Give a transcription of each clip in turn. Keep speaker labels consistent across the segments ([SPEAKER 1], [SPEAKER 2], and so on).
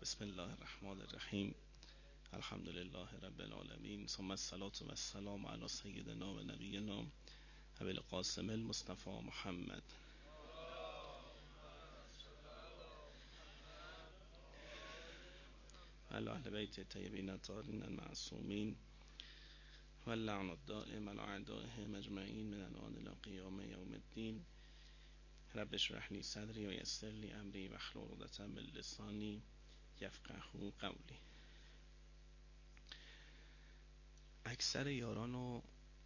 [SPEAKER 1] بسم الله الرحمن الرحیم. الحمد لله رب العالمین، ثم الصلاة و السلام علی سیدنا و نبینا ابی القاسم المصطفى محمد و علی اهل بیت الطیبین الطاهرین المعصومین و اللعن الدائم علی اعدائهم اجمعین من الآن الی قیام یوم الدین. رب اشرح لی صدری و یسر لی امری واحلل عقدة من لسانی یفقهوا قولی. اکثر یاران و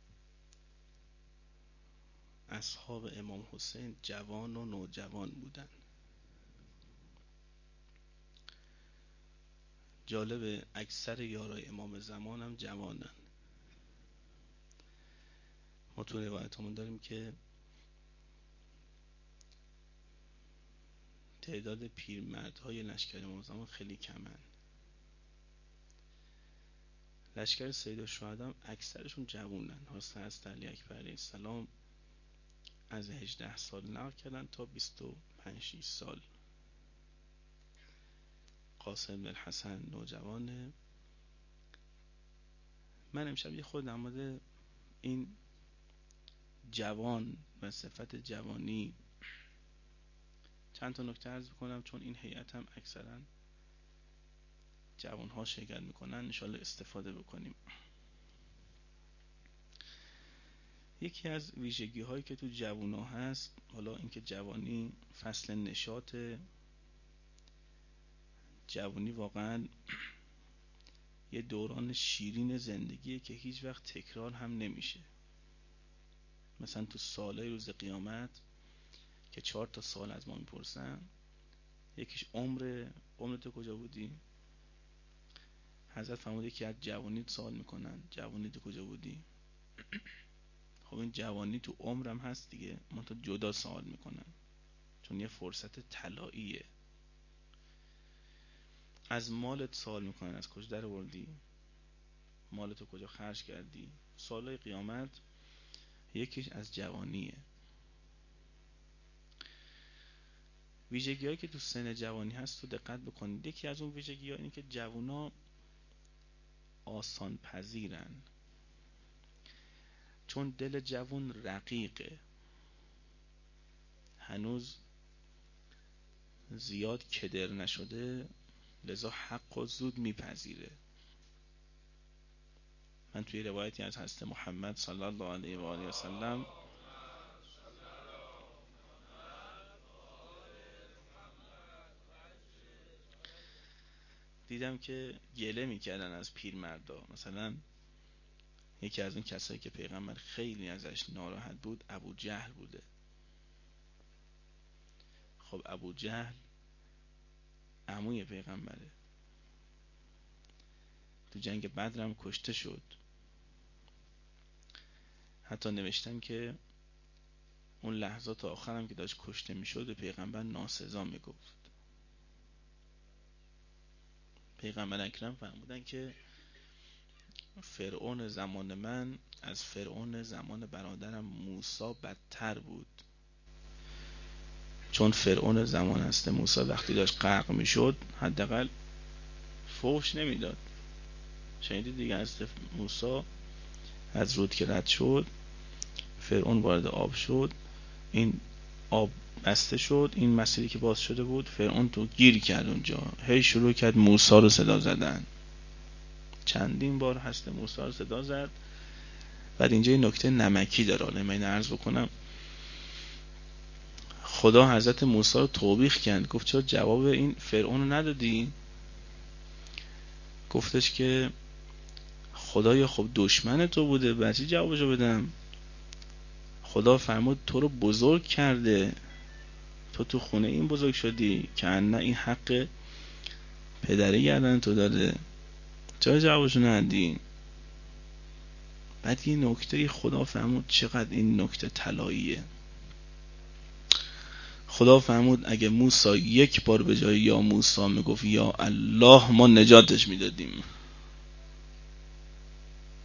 [SPEAKER 1] اصحاب امام حسین جوان و نوجوان بودن. جالب، اکثر یارای امام زمان هم جوانن. ما تو روایتمون داریم که تعداد پیرمردهای لشکر امام زمان خیلی کمن. لشکر سید الشهدا هم اکثرشون جوانن. حضرت علی اکبر علیه السلام از 18 سال نقل کردن تا 25 سال. قاسم بن حسن نوجوانه. من امشب یه خود در مورد این جوان و صفت جوانی چند تا نکته عرض بکنم، چون این هیئت هم اکثرا جوانها شرکت میکنن، انشالله استفاده بکنیم. یکی از ویژگی هایی که تو جوونا هست، حالا اینکه جوانی فصل نشاط، جوانی واقعا یه دوران شیرین زندگیه که هیچ وقت تکرار هم نمیشه. مثلا تو سالهای روز قیامت که 4 تا سال از ما میپرسن، یکیش عمرت کجا بودی؟ حضرت فرموده که از جوانیت سوال میکنن، جوانیت کجا بودی؟ خب این جوانی تو عمرم هست دیگه، من تو جدا سوال میکنن، چون یه فرصت طلاییه. از مالت سوال میکنن، از کجا در آوردی؟ مالتو کجا خرج کردی؟ سوالای قیامت یکیش از جوانیه. ویژگی هایی که تو سن جوانی هست تو دقت بکنید. یکی از اون ویژگی ها اینه که جوانا آسان پذیرن، چون دل جوان رقیقه، هنوز زیاد کدر نشده، لذا حق و زود میپذیره. من توی روایتی از حضرت محمد صلی الله علیه و آله و سلم دیدم که گله میکردن از پیرمردا. مثلا یکی از اون کسایی که پیغمبر خیلی ازش ناراحت بود ابو جهل بوده. خب ابو جهل عموی پیغمبره، تو جنگ بدر هم کشته شد. حتی نوشتن که اون لحظات آخرم که داشت کشته میشد به پیغمبر ناسزا میگفت. پیغمبر اکرم فرمودن که فرعون زمان من از فرعون زمان برادرم موسی بدتر بود، چون فرعون زمان هست موسی وقتی داشت غرق میشد حداقل فحش نمیداد. شنیدید دیگه، از موسی از رود که رد شد، فرعون وارد آب شد، این آب بسته شد، این مسیری که باز شده بود فرعون تو گیر کرد اونجا، هی شروع کرد موسی رو صدا زدن. چندین بار هست موسی رو صدا زد. بعد اینجا این نکته نمکی داره، حالا من عرض بکنم. خدا حضرت موسی رو توبیخ کرد، گفت چرا جواب این فرعون رو ندادی؟ گفتش که خدایا خب دشمن تو بوده، بچه جوابشو بدم؟ خدا فرمود تو رو بزرگ کرده، تو خونه این بزرگ شدی که نه این حق پدری گردن تو داده، چرا جوابشو ندادی؟ بعد یه نکته خدا فرمود، چقدر این نکته طلاییه. خدا فرمود اگه موسی یک بار به جای یا موسی میگفت یا الله، ما نجاتش میدادیم.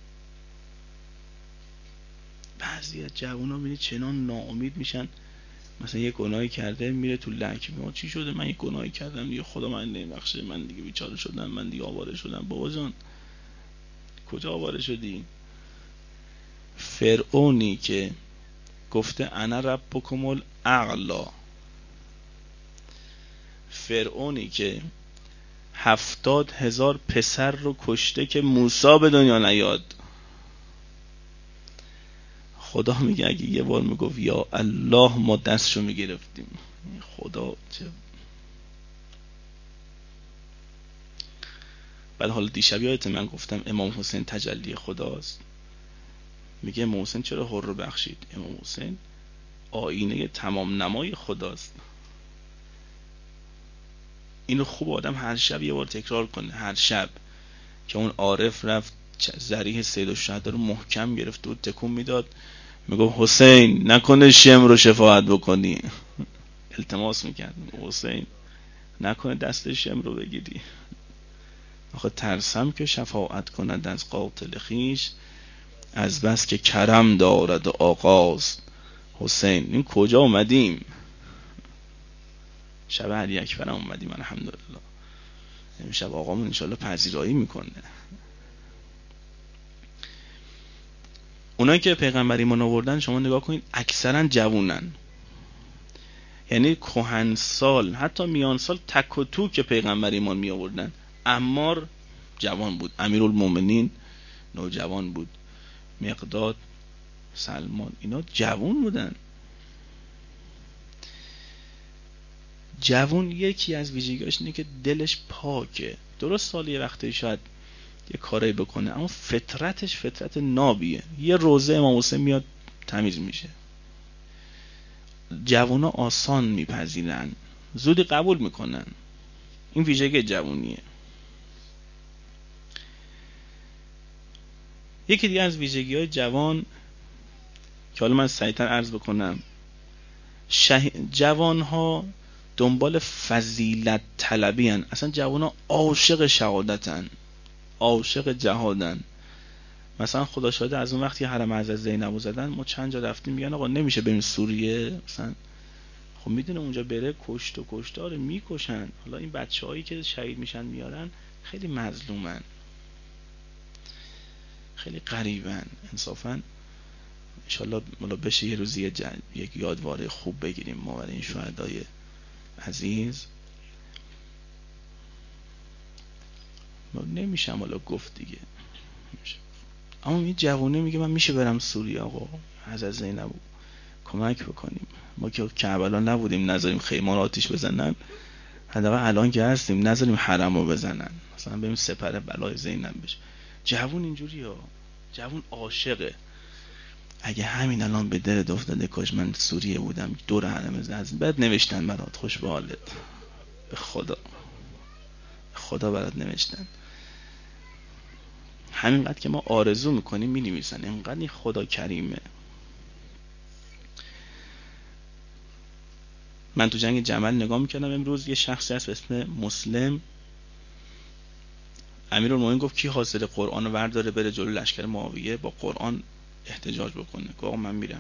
[SPEAKER 1] بعضی از جوونا ببینید چنان ناامید میشن، مثلا یه گناهی کرده میره تو لک، میگه چی شده؟ من یه گناهی کردم دیگه، خدا من نمیبخشه، من دیگه بیچاره شدم، من دیگه آواره شدم. بابا جان کجا آواره شدی؟ فرعونی که گفته انا ربکم الاعلی، فرعونی که 70,000 پسر رو کشته که موسی به دنیا نیاد، خدا میگه اگه یه بار میگفت یا الله ما دستشو میگرفتیم. خدا چه. بعد حالا دیشب یادت من گفتم امام حسین تجلی خداست، میگه امام حسین چرا حر رو بخشید؟ امام حسین آینه تمام نمای خداست. اینو خوب آدم هر شب یه بار تکرار کنه، هر شب که اون عارف رفت ذریح سید الشهدا رو محکم گرفت و تکون میداد، میگه حسین نکنه شم رو شفاعت بکنی، التماس میکرد حسین نکنه دست شم رو بگیری، آخه ترسم که شفاعت کند از قاتل خیش، از بس که کرم دارد و آغاز. حسین این کجا اومدیم؟ شب علی اکبر اومدیم الحمدلله. امشب آقامون انشالله پذیرایی میکنه. اونایی که پیغمبر ایمان آوردن شما نگاه کنید اکثرا جوونن، یعنی کهنسال حتی میانسال تک و تو که پیغمبر ایمان می آوردن. عمار جوان بود، امیرالمومنین نوجوان بود، مقداد، سلمان اینا جوان بودن. جوان یکی از ویژگیاش اینه که دلش پاکه. درست سال یه وقتی شاید یه کاری بکنه اما فطرتش فطرت نابیه. یه روزه امام حسین میاد تمیز میشه. جوانا آسان میپذیرن، زودی قبول میکنن. این ویژگی جوانیه. یکی دیگه از ویژگی‌های جوان که حالا من سریع‌تر عرض بکنم، جوان‌ها دنبال فضیلت طلبی هن. اصلا جوان‌ها عاشق شهادتن، عاشق جهادن. مثلا خدا شاهده از اون وقتی حرم حضرت زینبو زدن ما چند جا رفتیم میگن آقا نمیشه بریم سوریه، مثلا خب میدونه اونجا بره کشت و کشتار میکشن. حالا این بچه‌هایی که شهید میشن میارن خیلی مظلومن، خیلی غریبن. انصافا انشالله بشه یه روزی یک یادواره خوب بگیریم ما برای این شهدای عزیز. نمیشم حالا گفت دیگه، اما این جوونه میگه من میشه برم سوریه آقا حضرت زینب کمک بکنیم. ما که کربلا نبودیم نذاریم خیمه آتیش بزنن، حداقل الان که هستیم نذاریم حرمو بزنن، مثلا بریم سپر بلای زینب بشه. جوون اینجوریه، جوون عاشقه. اگه همین الان به دلت افتاده کاش من سوریه بودم دور حرم زد، بعد نوشتن برات خوش به حالت، به خدا برات نوشتن. همینقدر که ما آرزو میکنیم مینویسن، اینقدر این خدا کریمه. من تو جنگ جمل نگاه میکردم امروز، یه شخصی هست به اسم مسلم، امیرالمومنین گفت کی حاضر قرآن ورداره بره جلو لشکر معاویه با قرآن احتجاج بکنه؟ گفت آقا من میرم.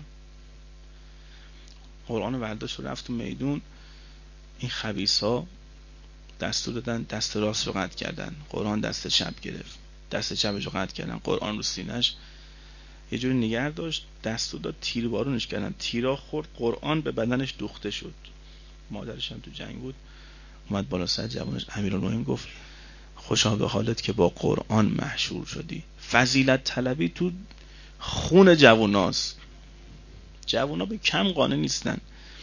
[SPEAKER 1] قرآن ورداشت و رفت تو میدون. این خبیثا دستور دادن دست راست رو قطع کردن، قرآن دست چپ گرفت، دست چپش رو قطع کردن، قرآن رو سینه‌اش یه جوری نگه داشت، دستور داد تیربارونش کردن، تیرا خورد، قرآن به بدنش دوخته شد. مادرش هم تو جنگ بود، اومد بالا سر جوانش. امیرالمومنین گفت خوشا به حالت که با قرآن محشور شدی. فضیلت طلبی تو خون جواناست. جوانا به کم قانع نیستن.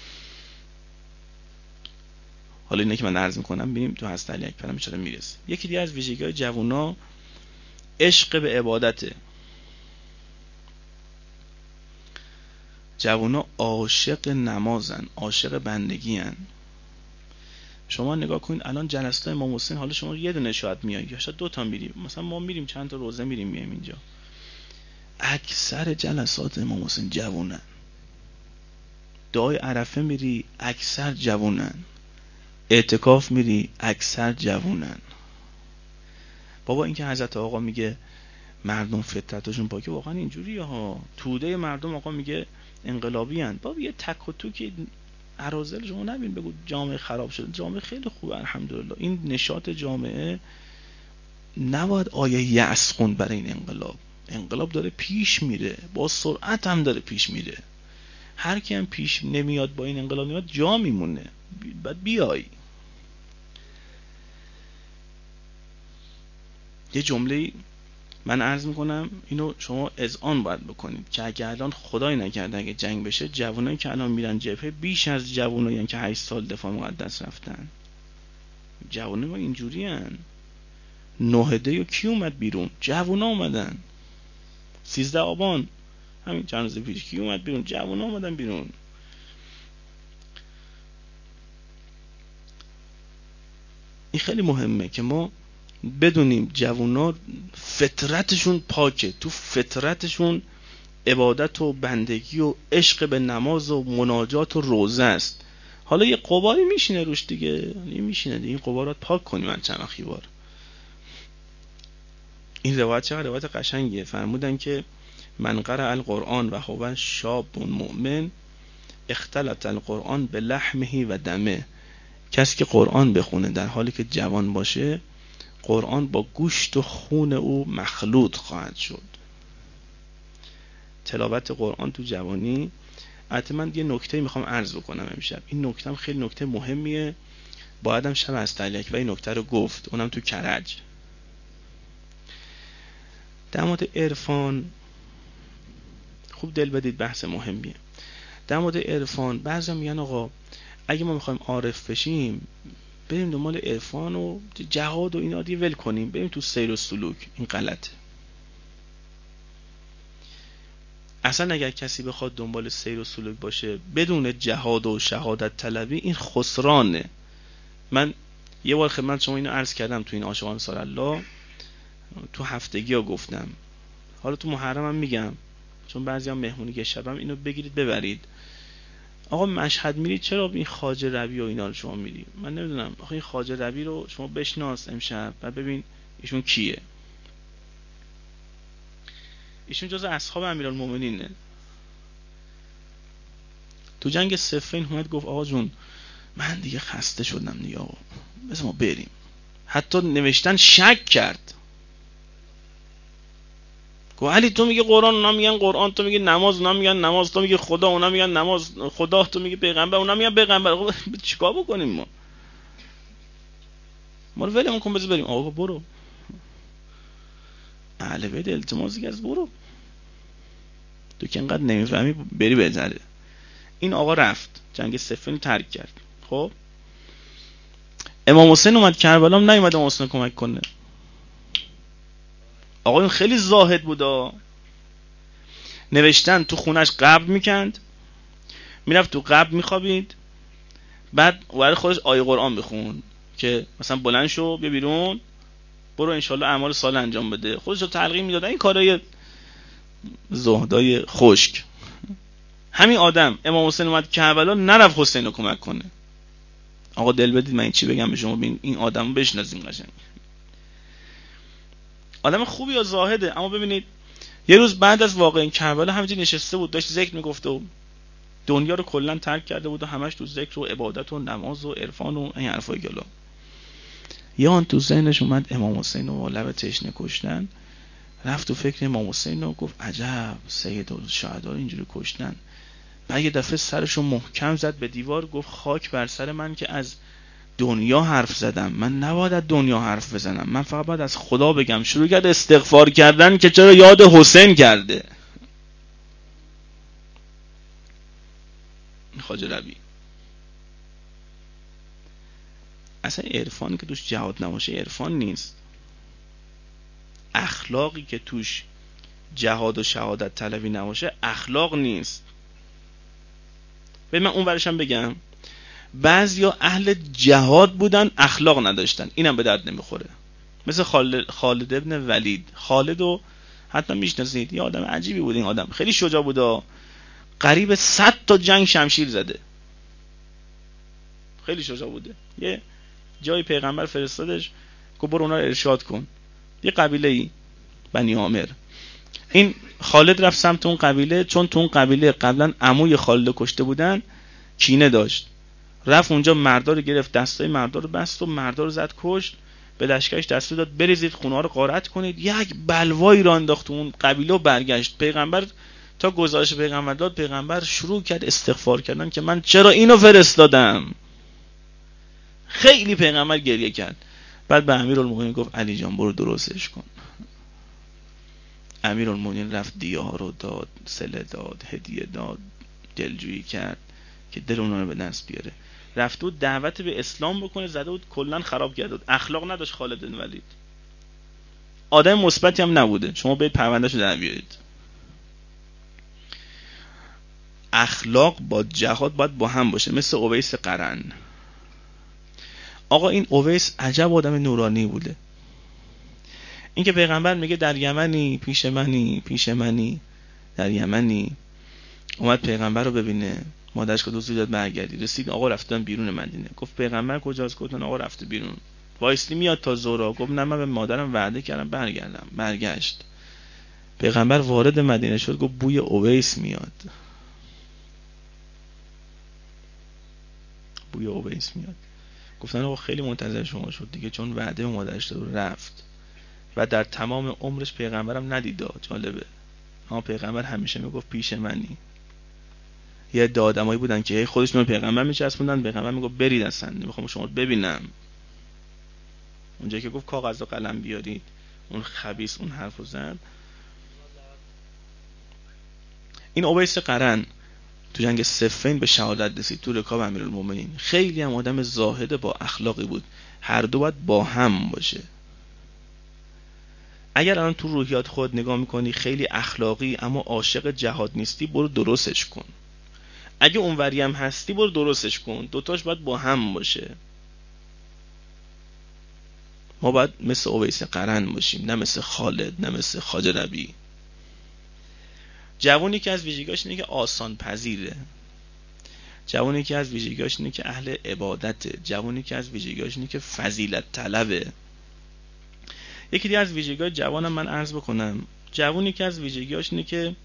[SPEAKER 1] حالا اینه که من عرض میکنم ببینیم تو حضرت علی اکبر چرا میرسه. یکی دیگه از ویژگی‌های جوانا عشق به عبادته. جوانا عاشق نمازن، عاشق بندگی‌ان. شما نگاه کنید الان جلسات امام حسین، حالا شما یه دونه شاید میایید یا شاید دو تا میریم، مثلا ما میریم چند تا روزه میریم میایم اینجا، اکثر جلسات امام حسین جوونن. دعای عرفه میری اکثر جوونن، اعتکاف میری اکثر جوونن. بابا این که حضرت آقا میگه مردم فطرتشون پاکه، واقعا اینجوریه ها. توده مردم آقا میگه انقلابی هن. بابا یه تک و تو که اراذل شما نبین بگو جامعه خراب شده، جامعه خیلی خوبه الحمدلله. این نشاط جامعه نباید آیه یأس خوند برای این انقلاب داره پیش میره، با سرعت هم داره پیش میره. هر کی هم پیش نمیاد با این انقلاب نمیاد جا میمونه. بعد بیای یه جمله من عرض میکنم اینو شما اذعان باید بکنید که اگه الان خدای نکرده اگه جنگ بشه، جوانایی که الان میرن جبهه بیش از جوانایی که 8 سال دفاع مقدس رفتن. جوانای ما اینجوری هن. 9 دی و کی اومد بیرون؟ جوونا اومدن. 13 آبان همین چند روز پیش کی اومد بیرون؟ جوونا اومدن بیرون. این خیلی مهمه که ما بدونیم جوونا فطرتشون پاکه، تو فطرتشون عبادت و بندگی و عشق به نماز و مناجات و روزه است. حالا یه قباری میشینه روش دیگه، میشینه دیگه، این قبارات پاک کنیم من چند وقتی بار. این روایت چقدر روایت قشنگیه. فرمودن که من قرأ القرآن و هو شاب مؤمن اختلط القرآن به لحمه و دمه. کسی که قرآن بخونه در حالی که جوان باشه، قرآن با گوشت و خون او مخلوط خواهد شد. تلاوت قرآن تو جوانی. البته من یه نکته میخوام عرض بکنم امشب. این نکته‌ام خیلی نکته مهمیه، بایدم شب از تعلیق و این نکته رو گفت، اونم تو کرج. در مورد عرفان خوب دل بدید، بحث مهمیه. در مورد عرفان بعضیا میگن آقا اگه ما میخوایم عارف بشیم بریم دنبال عرفان و جهاد و اینا دیگه ول کنیم، بریم تو سیر و سلوک. این غلطه. اصلا اگر کسی بخواد دنبال سیر و سلوک باشه بدون جهاد و شهادت طلبی، این خسرانه. من یه بار خدمت شما اینو عرض کردم تو این عاشقان سال الله، تو هفتگی ها گفتم، حالا تو محرم هم میگم چون بعضی هم مهمونی که شبم اینو بگیرید ببرید. آقا مشهد میرید چرا این خواجه ربی و اینا رو شما میری؟ من نمیدونم. آقا این خواجه ربی رو شما بشناس امشب و ببین ایشون کیه. ایشون جز اصحاب امیرالمومنینه. تو جنگ صفین اومد گفت آقا جون من دیگه خسته شدم دیگه آقا بذار ما بریم. حتی نوشتن شک کرد. گفت علی تو میگه قرآن، اونا میگن قرآن، تو میگه نماز، اونا میگن نماز، تو میگه خدا، اونا میگن نماز خدا، تو میگه پیغمبر، اونا میگن پیغمبر. چیکار بکنیم ما رو ولمون کن بذار بریم. آقا برو، اهل بیت التماس دیگه از برو، تو که انقدر نمیفهمی بری بهتره. این آقا رفت جنگ صفین ترک کرد. خب امام حسین اومد کربلا، نیومد امام حسین کمک کنه. آقا این خیلی زاهد بودا. نوشتن تو خونش قبر میکند، میرفت تو قبر میخوابید، بعد برای خودش آیه قرآن بخون که مثلا بلند شو بیا بیرون برو انشالله اعمال صالح انجام بده. خودش رو تلقین میدادن. این کارهای زهدای خشک. همین آدم امام حسین اومد کربلا، نرفت حسین رو کمک کنه. آقا دل بدید من این چی بگم به شما، این آدمو بشناسیم قشنگ. آدم خوبی و زاهده، اما ببینید یه روز بعد از واقعه کربلا همینجوری نشسته بود داشت ذکر میگفت و دنیا رو کلا ترک کرده بود و همش تو ذکر و عبادت و نماز و عرفان و این حرفای گلا. یا آن تو ذهنش اومد امام حسین رو لب تشنه کشتن، رفت تو فکر امام حسین و گفت عجب سید الشهدا اینجوری کشتن. بعد یه دفعه سرشو محکم زد به دیوار، گفت خاک بر سر من که از دنیا حرف زدم. من نباید از دنیا حرف بزنم، من فقط باید از خدا بگم. شروع کرد استغفار کردن که چرا یاد حسین کرده. خواجه ربی اصلا عرفانی که توش جهاد نباشه عرفان نیست. اخلاقی که توش جهاد و شهادت طلبی نباشه اخلاق نیست. به من اون ورشم بگم بعضیا اهل جهاد بودن اخلاق نداشتن، اینم به درد نمیخوره. مثل خالد ابن ولید. خالدو حتما میشناسید، یه آدم عجیبی بود. این آدم خیلی شجاع بود، قریب 100 تا جنگ شمشیر زده، خیلی شجاع بوده. یه جای پیغمبر فرستادش گفت برو اونا رو ارشاد کن. یه قبیله‌ای بنی عامر. این خالد رفت سمت اون قبیله، چون تو اون قبیله قبلا عموی خالد کشته بودن، کینه داشت، رفت اونجا مردا رو گرفت، دستای مردا رو بست و مردا رو زد کشت. به لشکرش دستور داد بریزید خونه ها رو غارت کنید. یک بلوایی را انداخت اون قبیله و برگشت. پیغمبر تا گزارش پیغمبر داد، پیغمبر شروع کرد استغفار کردن که من چرا اینو فرستادم. خیلی پیغمبر گریه کرد. بعد به امیرالمومنین گفت علی جان برو درستش کن. امیرالمومنین رفت دیه ها رو داد، صله داد، هدیه داد، دلجویی کرد که دل اونا رو به دست بیاره. رفت بود دعوت به اسلام بکنه، زده بود کلا خراب کرده بود. اخلاق نداشت خالد بن ولید، آدم مثبتی هم نبوده. شما برید پروندهشو در بیارید. اخلاق با جهاد باید با هم باشه. مثل اویس قرن. آقا این اویس عجب آدم نورانی بوده. این که پیغمبر میگه در یمنی پیش منی در یمنی، اومد پیغمبر رو ببینه، مادرش که دوست داد برگردی. رسید آقا رفتن بیرون مدینه. گفت پیغمبر کجاست؟ گفتن آقا رفته بیرون. وایسلی میاد تا ظهر. گفت نه من به مادرم وعده کردم برگردم. برگشت. پیغمبر وارد مدینه شد، گفت بوی اویس میاد. بوی اویس میاد. گفتن آقا خیلی منتظر شما شد دیگه، چون وعده به مادرش داد رفت. و در تمام عمرش پیغمبرم ندید. جالبه. اما پیغمبر همیشه میگفت پیش منی. یه عده آدمایی بودن که خودشون به پیغمبر میچسبوندن، پیغمبر میگفت برید اصلا نمیخوام شما رو ببینم. اونجایی که گفت کاغذ و قلم بیارید، اون خبیث اون حرفو زد. این اویس قرن تو جنگ صفین به شهادت رسید تو رکاب امیرالمومنین. خیلی هم آدم زاهد با اخلاقی بود. هر دو باید با هم باشه. اگر الان تو روحیات خود نگاه میکنی خیلی اخلاقی اما عاشق جهاد نیستی، برو درستش کن. اگه اونوری هم هستی برو درستش کن. دوتاش باید با هم باشه. ما باید مثل اویس قرن باشیم، نه مثل خالد، نه مثل خواجه ربیع. جوانی که از ویژگیاش اینه که آسان پذیره. جوانی که از ویژگیاش اینه که اهل عبادته. جوانی که از ویژگیاش اینه که فضیلت طلبه. یکی دیگه از ویژگی‌های جوانم من عرض بکنم، جوانی که از ویژگیاش اینه که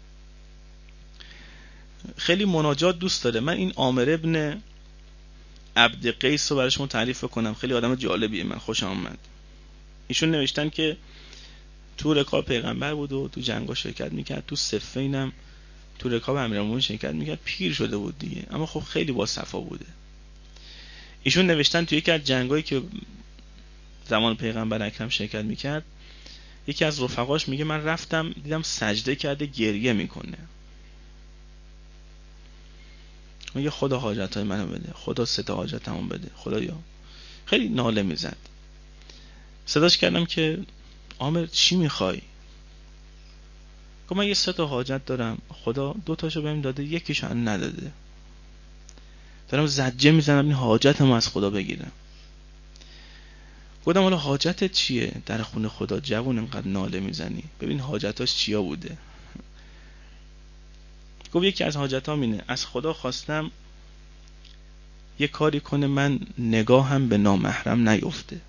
[SPEAKER 1] خیلی مناجات دوست داره. من این عامر ابن عبد قیس رو برای شما تعریف کنم. خیلی آدم جالبیه، من خوشم اومد. ایشون نوشتن که تو رکاب پیغمبر بود و تو جنگا شرکت میکرد. تو صفین هم تو رکاب امیرالمومنین شرکت میکرد. پیر شده بود دیگه، اما خب خیلی با صفا بوده. ایشون نوشتن تو یکی از جنگایی که زمان پیغمبر اکرم شرکت میکرد، یکی از رفقاش میگه من رفتم دیدم سجده کرده گریه میکنه. میگه خدا حاجتهای منو بده، خدا 3 تا حاجتمو بده، خدایا. خیلی ناله میزد. صداش کردم که عامر چی میخوای؟ گفت من یه 3 تا حاجت دارم، خدا 2 تاشو بهم داده، یکیشو نداده. دارم زجه میزنم این حاجتمو از خدا بگیرم. گفتم حالا حاجتت چیه؟ در خونه خدا جوون انقدر ناله میزنی، ببین حاجتاش چیا بوده. گفت یکی از حاجتام اینه، از خدا خواستم یه کاری کنه من نگاهم به نامحرم نیفته.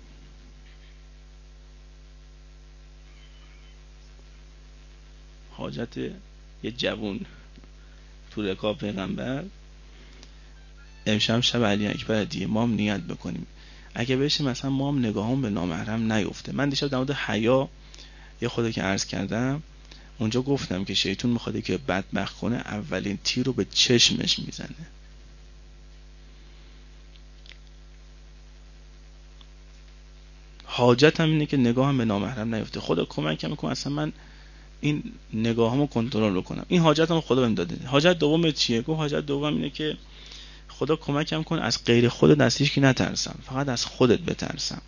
[SPEAKER 1] حاجت یه جوون تو رکاب پیغمبر. امشب شب علی اکبر دیگه، ما هم نیت بکنیم اگه بشه مثلا ما هم نگاهم به نامحرم نیفته. من دیشب در مورد حیا یه خودی که عرض کردم اونجا گفتم که شیطان میخواد که بدبخت کنه، اولین تیر رو به چشمش میزنه. حاجتم اینه که نگاهم به نامحرم نیفته. خدا کمکم کن اصلا من این نگاهامو کنترل بکنم. این حاجتمو خدا بهم داده. حاجت دوم چیه؟ گفت حاجت دوم اینه که خدا کمکم کن از غیر خودت از هیچ کی نترسم، فقط از خودت بترسم.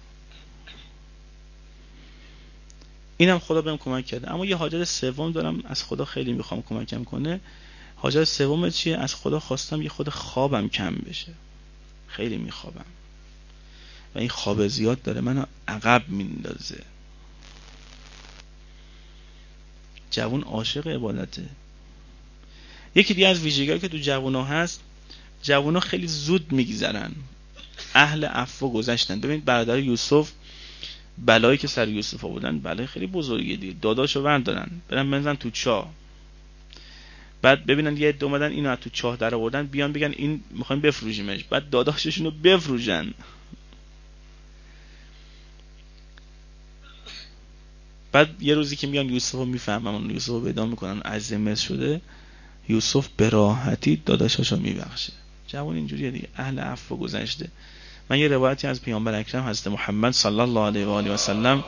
[SPEAKER 1] اینم خدا بهم کمک کرده. اما یه حاجت سوم دارم، از خدا خیلی میخوام کمکم کنه. حاجت سوم چیه؟ از خدا خواستم یه خود خوابم کم بشه. خیلی میخوابم و این خواب زیاد داره منو عقب میندازه. جوان عاشق عبادته. یکی دیگه از ویژگی‌هایی که تو جوونا هست، جوونا خیلی زود میگذرن، اهل عفو و گذشتن. ببینید برادر یوسف، بلایی که سر یوسف آوردن بلای خیلی بزرگی دیگه. داداشو بردارن برن بنزن تو چاه. بعد ببینن یه عده اومدن اینو از تو چاه در آوردن، بیان بگن این میخوایم بفروشیمش، بعد داداششون رو بفروشن. بعد یه روزی که میان یوسف رو میفهمن، یوسف رو پیدا میکنن عزیز مصر شده، یوسف به راحتی داداشاشو میبخشه. جوان اینجوریه دیگه، اهل عفو گذشته. من یه روایتی از پیامبر اکرم حضرت محمد صلی الله علیه و آله و سلم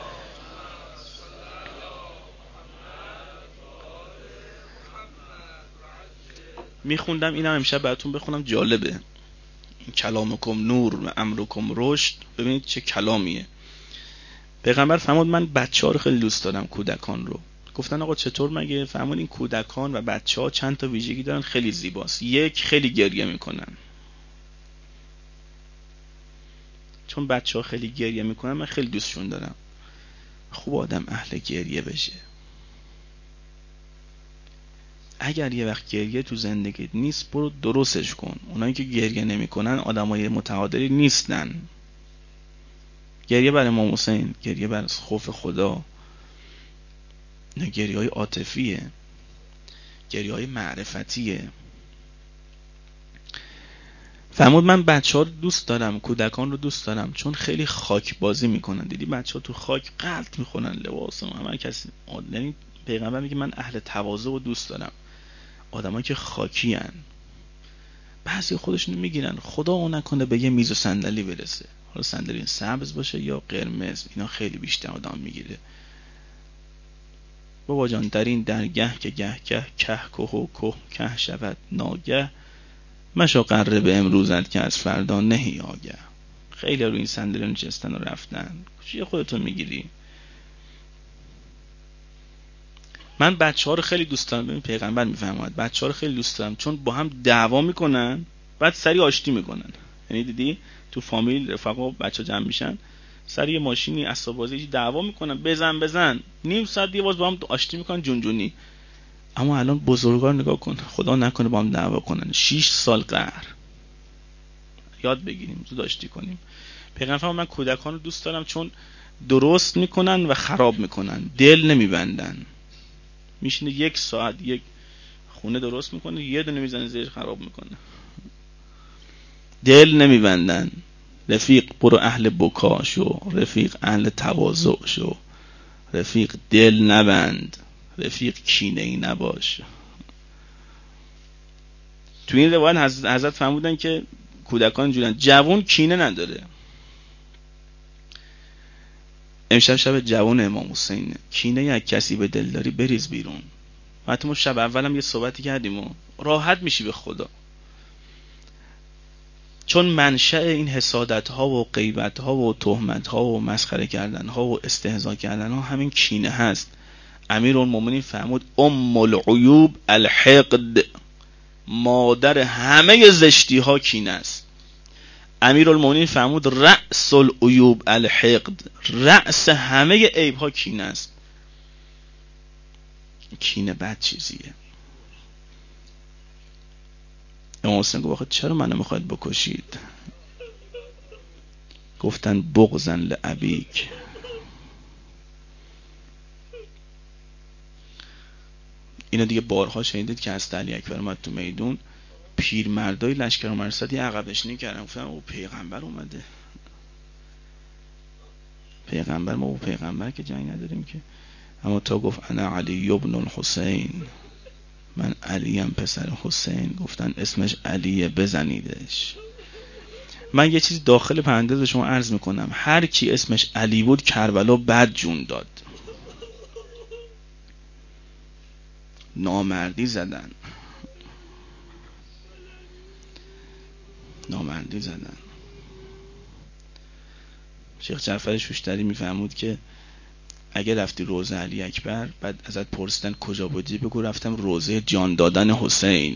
[SPEAKER 1] میخوندم، اینم امشب براتون بخونم، جالبه. این کلامکم نور و امرکم رشد، ببینید چه کلامیه. پیغمبر فرمود من بچه‌ها رو خیلی دوست دارم، کودکان رو. گفتن آقا چطور مگه؟ فرمود این کودکان و بچه‌ها چند تا ویژگی دارن خیلی زیباست. یک، خیلی گریه میکنن. چون بچه‌ها خیلی گریه میکنن من خیلی دوستشون دارم. خوب آدم اهل گریه بشه. اگر یه وقت گریه تو زندگیت نیست، برو درستش کن. اونایی که گریه نمیکنن آدمای متعادلی نیستن. گریه برای امام حسین، گریه بر خوف خدا، نه گریه های عاطفیه، گریه های معرفتیه. فرمود من بچه ها رو دوست دارم، کودکان رو دوست دارم، چون خیلی خاک بازی میکنن. دیدی بچه ها تو خاک غلط میخونن، لباس همه کسی. یعنی پیغمبر میگه من اهل تواضع رو دوست دارم، آدمایی که خاکی هن. بعضی خودشونو میگیرن، خدا اون نکنه به یه میز و صندلی برسه، حالا صندلی سبز باشه یا قرمز، اینا خیلی بیشتر آدم میگیره. بابا جان در این درگه که گه گه که که و که که شود ناگه، مشو قره به امروزت که از فردا نهی آگه. خیلی رو این صندلی نشستن و رفتن، چیه خودتون میگیری؟ من بچه ها رو خیلی دوست دارم. ببین پیغمبر میفرماید بچه ها رو خیلی دوست دارم، چون با هم دعوا میکنن بعد سری آشتی میکنن. یعنی دیدی تو فامیل رفقا بچه ها جمع میشن، سر یه ماشینی اسباب بازی دعوا میکنن، بزن نیم ساعت دیگه باز با هم آشتی میکنن جونجونی. اما الان بزرگان نگاه کن، خدا نکنه با هم دعوا کنن 6 سال قهر. یاد بگیریم زود آشتی کنیم. پیغمبر من کودکان رو دوست دارم چون درست میکنن و خراب میکنن، دل نمیبندن. میشینه 1 ساعت یک خونه درست میکنه، یه دونه میزنه زیرش خراب میکنه. دل نمیبندن. رفیق برو اهل بکا شو، رفیق اهل تواضع شو، رفیق دل نبند، رفیق کینه ای نباش. تو این روایت حضرت فرمودن که کودکان جورن، جوان کینه نداره. امشب شب جوان امام حسینه، کینه یک کسی به دل داری بریز بیرون. حتی ما شب اولم یه صحبتی کردیم و راحت میشی به خدا. چون منشأ این حسادت ها و غیبت ها و تهمت ها و مسخره کردن ها و استهزا کردن ها همین کینه هست. امیرالمومنین فرمود ام العیوب الحقد، مادر همه زشتی ها کینه است. امیرالمومنین فرمود رأس العیوب الحقد، رأس همه عیب ها کینه است. کینه بد چیزیه. امام حسین گفت چرا منو میخواید بکشید؟ گفتن بغضن لابیک. اینا دیگه بارها شنیدید که از علی اکبر اومد تو میدون، پیرمردای لشکر مرصد یه عقب نشینی کردن، گفتن او پیغمبر اومده. پیغمبر؟ ما با پیغمبر که جنگ نداریم که. اما تا گفت انا علی ابن الحسین، من علیم پسر حسین، گفتن اسمش علیه بزنیدش. من یه چیز داخل پرانتز شما عرض میکنم، هر کی اسمش علی بود کربلا بد جون داد. نامردی زدن. شیخ جعفر شوشتری میفهمود که اگه رفتی روضه علی اکبر، بعد ازت پرسیدن کجا بودی، بگو رفتم روضه جان دادن حسین.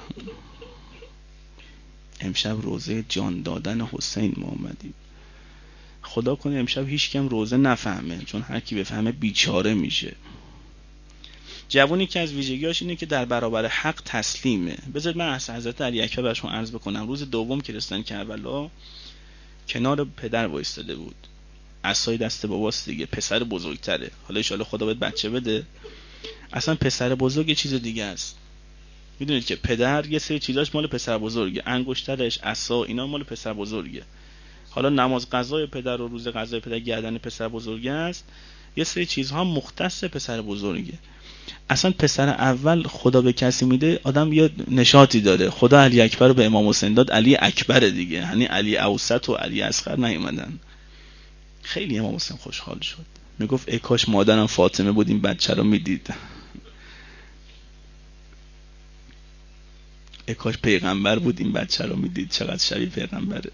[SPEAKER 1] امشب روضه جان دادن حسین ما اومدیم. خدا کنه امشب هیچ کم روضه نفهمه، چون هر کی بفهمه بیچاره میشه. جوونی که از ویژگیاش اینه که در برابر حق تسلیمه. بذارید من از حضرت علی اکبر براتون عرض بکنم. روز دوم که رسیدن کربلا، کنار پدر وایستاده بود، عصای دست باباست دیگه، پسر بزرگتره. حالا ان شاءالله خدا بهت بچه بده. اصلا پسر بزرگ یه چیز دیگه است. میدونید که پدر یه سری چیزاش مال پسر بزرگه، انگشترش، عصا، اینا مال پسر بزرگه. حالا نماز قضای پدر و روز قضای پدر گردن پسر بزرگه است، یه سری چیزها مختص پسر بزرگه. اصلا پسر اول خدا به کسی میده آدم یه نشاطی داره. خدا علی اکبر رو به امام حسین داد، علی اکبر دیگه، یعنی علی اوسط و علی اصغر نیومدن. خیلی امام حسین خوشحال شد، میگفت ای کاش مادرم فاطمه بود این بچه رو میدید، ای کاش پیغمبر بود این بچه رو میدید، چقدر شبیه پیغمبره.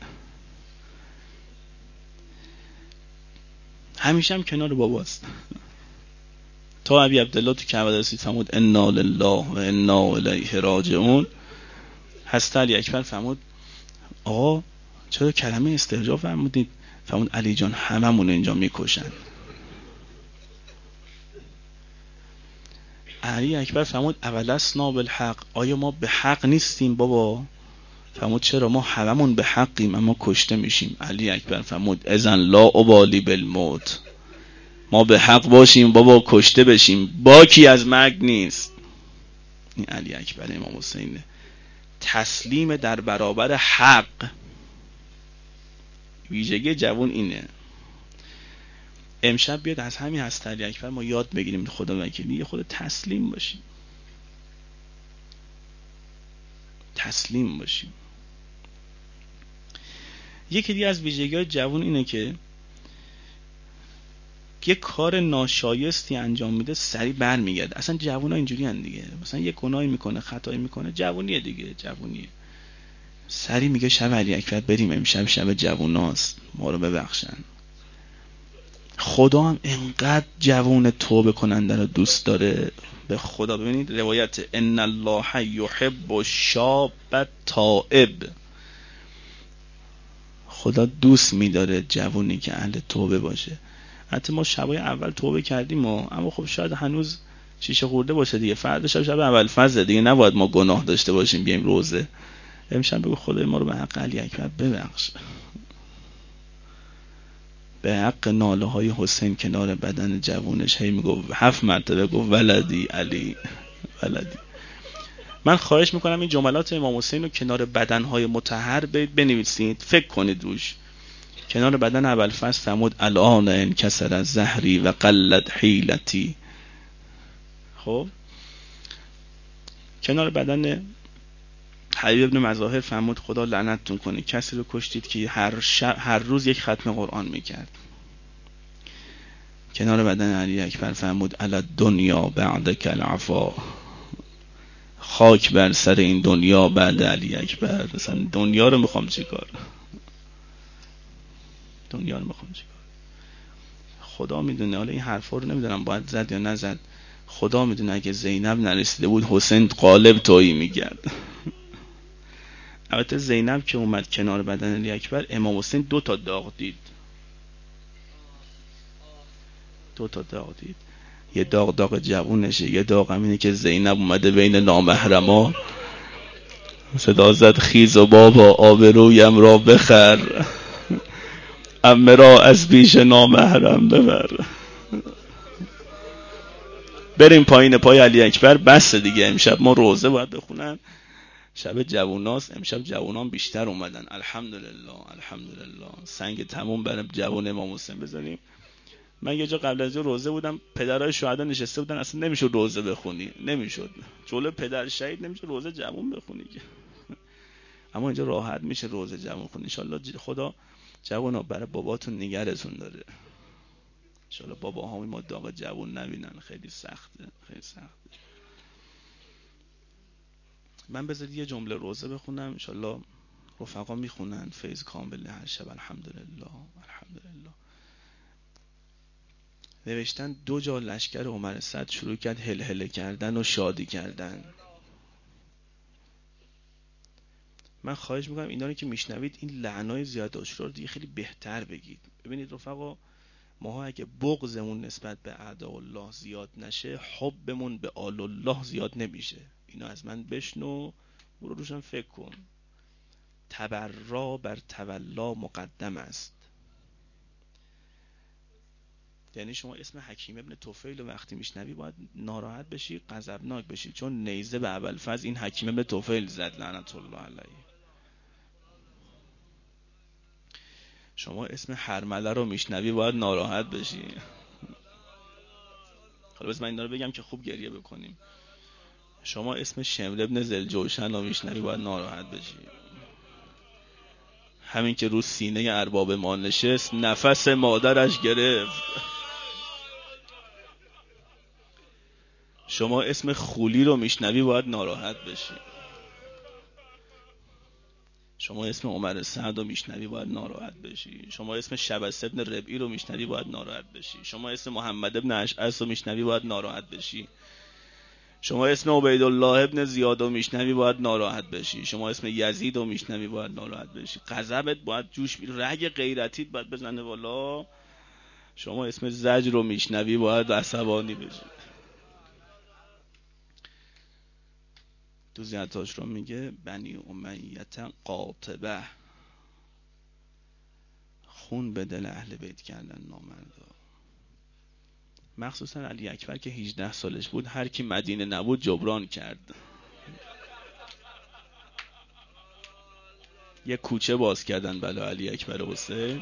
[SPEAKER 1] همیشه هم کنار باباست. تا ابی عبدالله تو کعبه رسید فرمود انا لله و انا الیه راجعون. حضرت علی اکبر فرمود آقا چرا کلمه استرجاع فرمودید؟ فرمود علی جان هممون اینجا میکشن. علی اکبر فرمود اولسنا بالحق، آیا ما به حق نیستیم بابا؟ فرمود چرا، ما هممون به حقیم اما کشته میشیم. علی اکبر فرمود اذن لا ابالی بالموت، ما به حق باشیم بابا کشته بشیم، باکی از مرگ نیست. این علی اکبر امام حسینه، تسلیم در برابر حق. ویژگی جوان اینه. امشب بیاد از همین حضرت علی اکبر ما یاد بگیریم، خدا وکیلی یه خود تسلیم باشیم، تسلیم باشیم. یکی دیگه از ویژگی‌های جوان اینه که یه کار ناشایستی انجام میده سریع برمیگرده. اصلا جوونا اینجوری ان دیگه، مثلا یه گناهی میکنه، خطایی میکنه، جوونیه دیگه، جوونیه، سریع میگه شب علی اکبر بریم امشب شب جووناست ما رو ببخشن. خدا هم انقدر جوون توبه کننده رو دوست داره، به خدا. ببینید روایت ان الله یحب الشاب التائب، خدا دوست میداره جوونی که اهل توبه باشه. حتی ما شبای اول توبه کردیم اما خب شاید هنوز شیشه خورده باشه دیگه، فردا شب اول فضل دیگه، نباید ما گناه داشته باشیم بیایم روزه. امشب بگو خدای ما رو به حق علی اکبر ببخش، به حق ناله های حسین کنار بدن جوونش. هی میگو 7 مرتبه گفت ولدی علی ولدی. من خواهش میکنم این جملات امام حسین رو کنار بدنهای مطهر بنویسید، فکر کنید روش. کنار بدن ابوالفضل فرمود الان انکسر زهری و قلت حیلتی. خب کنار بدن حبیب ابن مظاهر فرمود خدا لعنتتون کنه کسی رو کشتید که هر روز یک ختم قرآن میکرد. کنار بدن علی اکبر فرمود علی الدنیا بعدک العفا، خاک بر سر این دنیا بعد علی اکبر. مثلا دنیا رو میخوام چیکار، دنیا رو میخوام چیکار. خدا میدونه. حالا این حرفا رو نمیدونم باید زد یا نزد، خدا میدونه. اگه زینب نرسیده بود حسین قالب تویی میگرد. البته زینب که اومد کنار بدن علی اکبر، امام حسین 2 تا داغ دید، 2 تا داغ دید. یه داغ جوونشه، یه داغ همینه که زینب اومده بین نامحرما صدا زد خیز و بابا آبرویم را بخر، عمه را از پیش نامحرم ببر. بریم پایین پای علی اکبر بس دیگه. امشب ما روزه باید بخونن، شب جووناست. امشب جوونان بیشتر اومدن، الحمدلله الحمدلله. سنگ تموم برای جوون امام حسین بزنیم. من یه جا قبل از روزه بودم، پدرای شهدا نشسته بودن، اصلا نمیشد روزه بخونی، نمیشد جلو پدر شهید نمیشه روزه جوون بخونی. اما اینجا راحت میشه روزه جوون خونی. ان شاء الله خدا جوونا برای باباتون نگرتون داره. ان شاء الله باباها ما داغ جوون نبینن، خیلی سخته، خیلی سخته. من بذارید یه جمله روزه بخونم، ان شاء الله رفقا میخونن فیض کامل هر شب. الحمدلله الحمدلله. نوشتن 2 جا لشکر عمر صد شروع کرد هلهله کردن و شادی کردن. من خواهش میکنم اینا رو که میشنوید این لعنای زیاد اشرار دیگه خیلی بهتر بگید. ببینید رفقا، ما اگه بغضمون نسبت به اعداء الله زیاد نشه، حبمون به آل الله زیاد نمیشه. اینا از من بشنو، برو روشن فکر کن. تبرا بر تولا مقدم است. یعنی شما اسم حکیم ابن طفیل وقتی میشنوی باید ناراحت بشی، غضبناک بشی، چون نیزه به ابوالفضل این حکیم ابن طفیل زد لعنت الله علیه. شما اسم هرمله رو میشنوی باید ناراحت بشی. حالا بس من اینا رو بگم که خوب گریه بکنیم. شما اسم شمر ابن ذوالجوشن رو میشنوی باید ناراحت بشی. همین که رو سینه ارباب ما نشست نفس مادرش گرفت. شما اسم خولی رو میشنوی باید ناراحت بشی. شما اسم عمر سعد رو میشنوی باید ناراحت بشی. شما اسم شبس ابن ربعی رو میشنوی باید ناراحت بشی. شما اسم محمد ابن اشعث رو میشنوی باید ناراحت بشی. شما اسم عبیدالله ابن زیاد رو میشنوی باید ناراحت بشی. شما اسم یزید رو میشنوی باید ناراحت بشی. غضبت باید جوش رگ غیرتیت باید بزنه بالا. شما اسم زجر رو میشنوی باید عصبانی بشی. تو زیادتاش رو میگه بنی امیت قاطبه، خون به دل اهل بیت کردن نامردا. مخصوصا علی اکبر که 18 سالش بود هر کی مدینه نبود جبران کرد. یه کوچه باز کردن بلا علی اکبر حسین.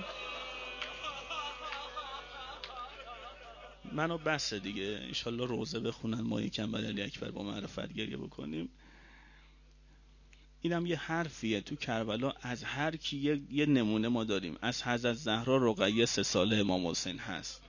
[SPEAKER 1] منو بس دیگه، انشالله روزه بخونن ما یکم برای علی اکبر با معرفت گریه بکنیم. اینم یه حرفیه. تو کربلا از هر کی یه نمونه ما داریم. از حضرت زهرا رقیه 3 ساله امام حسین هست،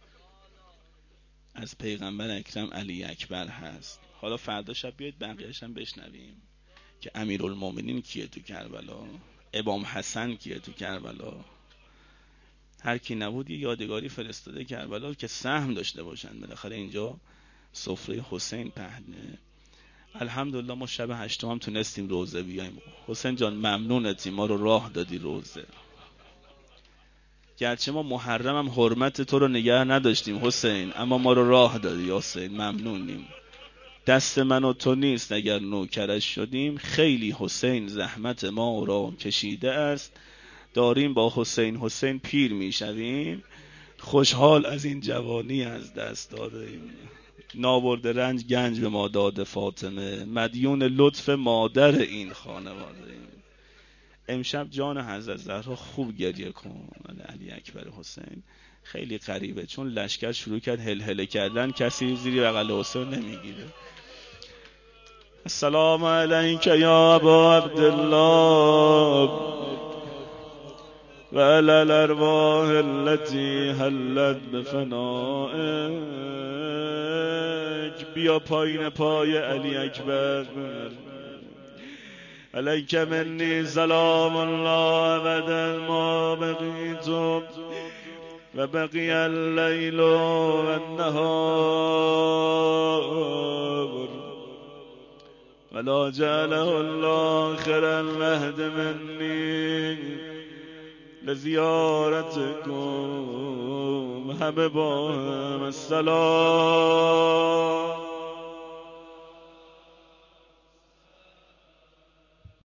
[SPEAKER 1] از پیغمبر اکرم علی اکبر هست. حالا فردا شب بیاید بقیه‌اش هم بشنویم که امیرالمومنین کیه تو کربلا، امام حسن کیه تو کربلا. هر کی نبود یه یادگاری فرستاده کربلا که سهم داشته باشن. بالاخره اینجا سفره حسین پهنه. الحمدلله ما شب 8 هم تونستیم روزه بیایم. حسین جان ممنونتی ما رو راه دادی روزه. گرچه ما محرم هم حرمت تو رو نگه نداشتیم حسین، اما ما رو راه دادی حسین، ممنونیم. دست من و تو نیست اگر نوکرش شدیم، خیلی حسین زحمت ما را کشیده است. داریم با حسین پیر میشویم، خوشحال از این جوانی از دست دادیم. نابرده رنج گنج به ما داده فاطمه، مدیون لطف مادر این خانواده. امشب جان حضرت زهرا خوب گریه کن. علی اکبر حسین خیلی غریبه، چون لشکر شروع کرد هلهله کردن، کسی زیری بغل حسین نمیگیره. السلام علیک یا ابا عبدالله و علی الارواح التي حلت بفنائک. بیا پایین پای علی اکبر. علیک منی سلام الله ابدا ما بقیت و بقی اللیل و النهار ولا جعله الله خير المهد منی لزیارتکم. همه با هم السلام